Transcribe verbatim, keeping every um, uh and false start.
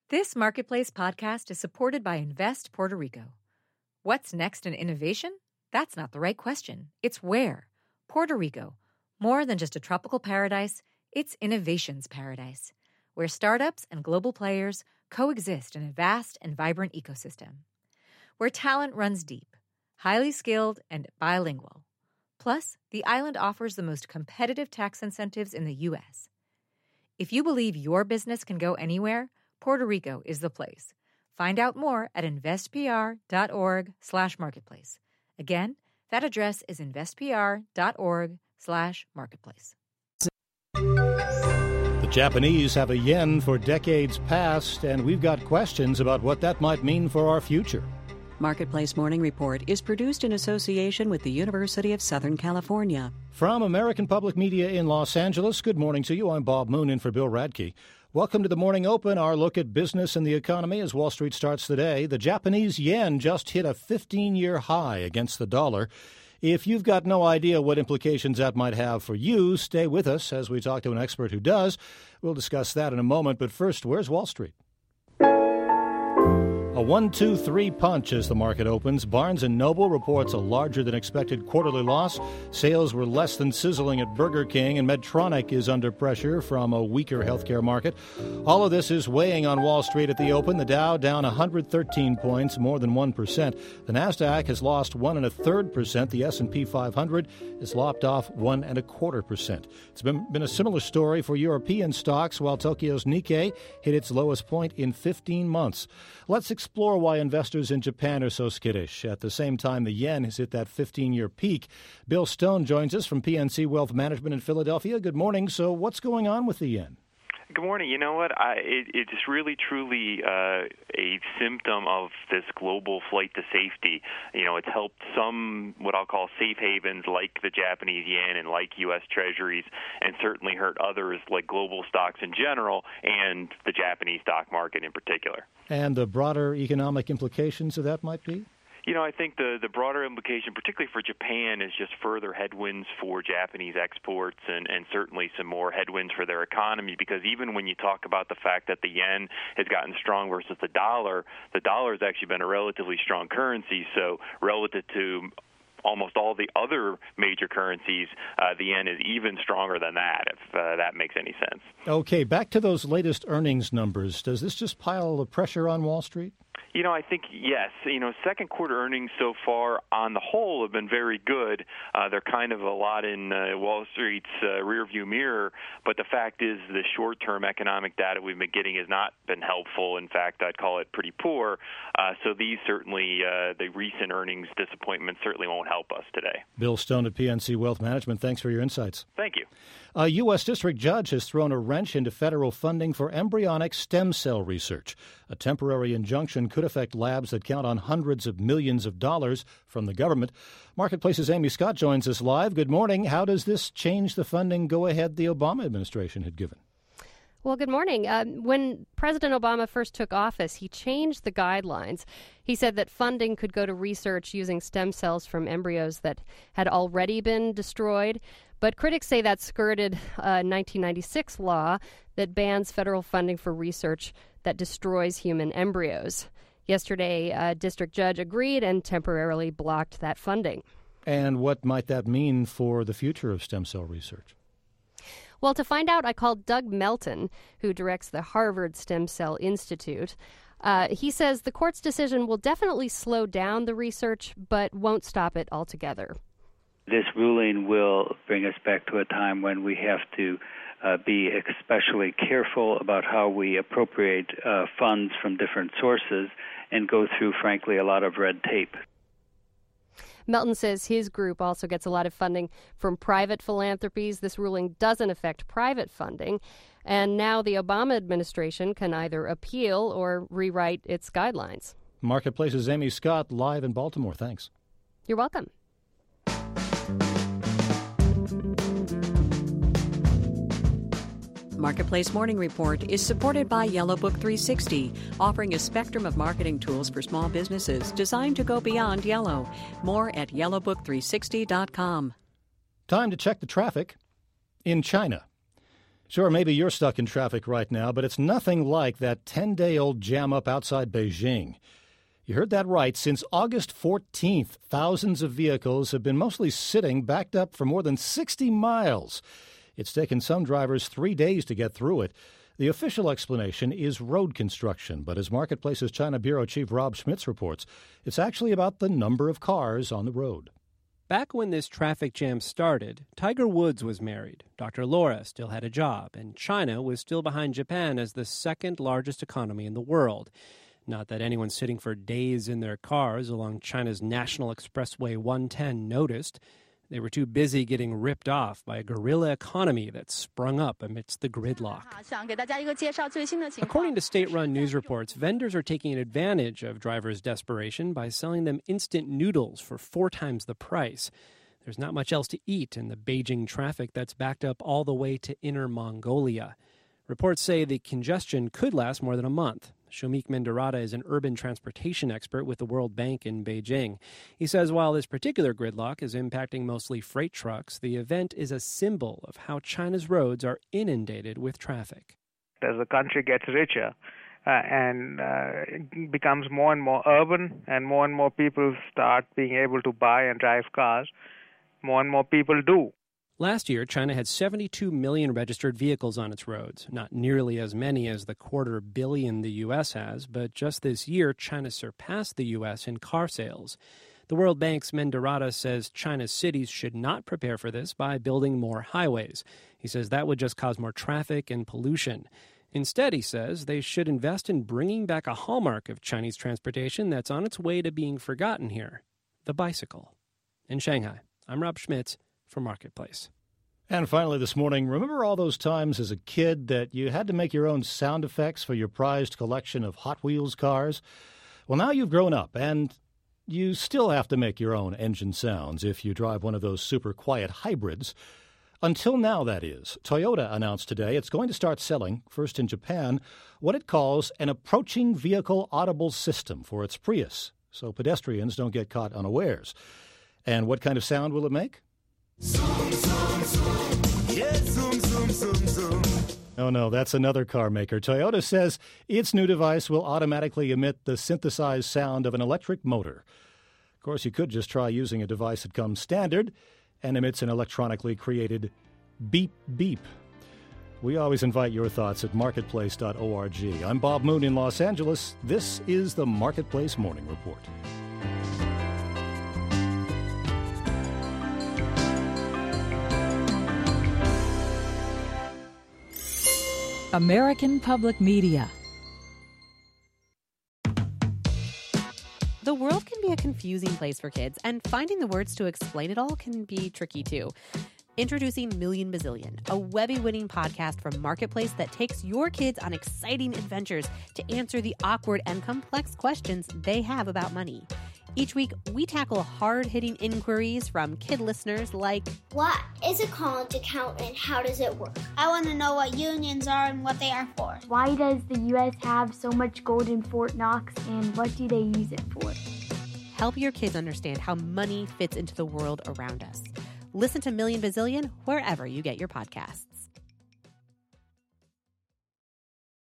This Marketplace podcast is supported by Invest Puerto Rico. What's next in innovation? That's not the right question. It's where. Puerto Rico. More than just a tropical paradise, it's innovation's paradise, where startups and global players coexist in a vast and vibrant ecosystem. Where talent runs deep, highly skilled, and bilingual. Plus, the island offers the most competitive tax incentives in the U S. If you believe your business can go anywhere, Puerto Rico is the place. Find out more at investpr.org slash marketplace. Again, that address is investpr.org slash marketplace. The Japanese have a yen for decades past, and we've got questions about what that might mean for our future. Marketplace Morning Report is produced in association with the University of Southern California. From American Public Media in Los Angeles, good morning to you. I'm Bob Moon in for Bill Radke. Welcome to the Morning Open, our look at business and the economy as Wall Street starts the day. The Japanese yen just hit a fifteen-year high against the dollar. If you've got no idea what implications that might have for you, stay with us as we talk to an expert who does. We'll discuss that in a moment, but first, where's Wall Street? A one two three punch as the market opens. Barnes and Noble reports a larger-than-expected quarterly loss. Sales were less than sizzling at Burger King, and Medtronic is under pressure from a weaker healthcare market. All of this is weighing on Wall Street at the open. The Dow down one hundred thirteen points, more than one percent. The Nasdaq has lost one and a third percent. The S and P five hundred is lopped off one and a quarter percent. It's been, been a similar story for European stocks, while Tokyo's Nikkei hit its lowest point in fifteen months. Let's explore why investors in Japan are so skittish. At the same time, the yen has hit that fifteen-year peak. Bill Stone joins us from P N C Wealth Management in Philadelphia. Good morning. So what's going on with the yen? Good morning. You know what? I, it, it's really, truly uh, a symptom of this global flight to safety. You know, it's helped some what I'll call safe havens like the Japanese yen and like U S Treasuries, and certainly hurt others like global stocks in general and the Japanese stock market in particular. And the broader economic implications of that might be? You know, I think the, the broader implication, particularly for Japan, is just further headwinds for Japanese exports and, and certainly some more headwinds for their economy, because even when you talk about the fact that the yen has gotten strong versus the dollar, the dollar has actually been a relatively strong currency. So relative to almost all the other major currencies, uh, the yen is even stronger than that, if uh, that makes any sense. Okay, back to those latest earnings numbers. Does this just pile the pressure on Wall Street? You know, I think, yes. You know, second quarter earnings so far on the whole have been very good. Uh, they're kind of a lot in uh, Wall Street's uh, rearview mirror. But the fact is the short-term economic data we've been getting has not been helpful. In fact, I'd call it pretty poor. Uh, so these certainly, uh, the recent earnings disappointments certainly won't help us today. Bill Stone at P N C Wealth Management, thanks for your insights. Thank you. A U S district judge has thrown a wrench into federal funding for embryonic stem cell research. A temporary injunction could affect labs that count on hundreds of millions of dollars from the government. Marketplace's Amy Scott joins us live. Good morning. How does this change the funding go-ahead the Obama administration had given? Well, good morning. Uh, when President Obama first took office, he changed the guidelines. He said that funding could go to research using stem cells from embryos that had already been destroyed. But critics say that skirted a nineteen ninety-six law that bans federal funding for research that destroys human embryos. Yesterday, a district judge agreed and temporarily blocked that funding. And what might that mean for the future of stem cell research? Well, to find out, I called Doug Melton, who directs the Harvard Stem Cell Institute. Uh, he says the court's decision will definitely slow down the research, but won't stop it altogether. This ruling will bring us back to a time when we have to uh, be especially careful about how we appropriate uh, funds from different sources and go through, frankly, a lot of red tape. Melton says his group also gets a lot of funding from private philanthropies. This ruling doesn't affect private funding. And now the Obama administration can either appeal or rewrite its guidelines. Marketplace's Amy Scott live in Baltimore. Thanks. You're welcome. Marketplace Morning Report is supported by Yellow Book three sixty, offering a spectrum of marketing tools for small businesses designed to go beyond yellow. More at yellow book three sixty dot com. Time to check the traffic in China. Sure, maybe you're stuck in traffic right now, but it's nothing like that ten-day-old jam-up outside Beijing. You heard that right. Since August fourteenth, thousands of vehicles have been mostly sitting backed up for more than sixty miles. It's taken some drivers three days to get through it. The official explanation is road construction, but as Marketplace's China Bureau Chief Rob Schmitz reports, it's actually about the number of cars on the road. Back when this traffic jam started, Tiger Woods was married, Doctor Laura still had a job, and China was still behind Japan as the second largest economy in the world. Not that anyone sitting for days in their cars along China's National Expressway one ten noticed. They were too busy getting ripped off by a guerrilla economy that sprung up amidst the gridlock. According to state-run news reports, vendors are taking advantage of drivers' desperation by selling them instant noodles for four times the price. There's not much else to eat in the Beijing traffic that's backed up all the way to Inner Mongolia. Reports say the congestion could last more than a month. Shomik Mendarata is an urban transportation expert with the World Bank in Beijing. He says while this particular gridlock is impacting mostly freight trucks, the event is a symbol of how China's roads are inundated with traffic. As the country gets richer uh, and uh, becomes more and more urban and more and more people start being able to buy and drive cars, more and more people do. Last year, China had seventy-two million registered vehicles on its roads, not nearly as many as the quarter billion the U S has, but just this year, China surpassed the U S in car sales. The World Bank's Mendarata says China's cities should not prepare for this by building more highways. He says that would just cause more traffic and pollution. Instead, he says, they should invest in bringing back a hallmark of Chinese transportation that's on its way to being forgotten here, the bicycle. In Shanghai, I'm Rob Schmitz for Marketplace. And finally this morning, remember all those times as a kid that you had to make your own sound effects for your prized collection of Hot Wheels cars? Well, now you've grown up, and you still have to make your own engine sounds if you drive one of those super quiet hybrids. Until now, that is. Toyota announced today it's going to start selling, first in Japan, what it calls an approaching vehicle audible system for its Prius, so pedestrians don't get caught unawares. And what kind of sound will it make? Zoom, zoom, zoom. Yeah, zoom, zoom, zoom, zoom. Oh, no, that's another car maker. Toyota says its new device will automatically emit the synthesized sound of an electric motor. Of course, you could just try using a device that comes standard and emits an electronically created beep, beep. We always invite your thoughts at marketplace dot org. I'm Bob Moon in Los Angeles. This is the Marketplace Morning Report. American Public Media. The world can be a confusing place for kids, and finding the words to explain it all can be tricky too. Introducing Million Bazillion, a Webby-winning podcast from Marketplace that takes your kids on exciting adventures to answer the awkward and complex questions they have about money. Each week, we tackle hard-hitting inquiries from kid listeners like, what is a college account and how does it work? I want to know what unions are and what they are for. Why does the U S have so much gold in Fort Knox and what do they use it for? Help your kids understand how money fits into the world around us. Listen to Million Bazillion wherever you get your podcasts.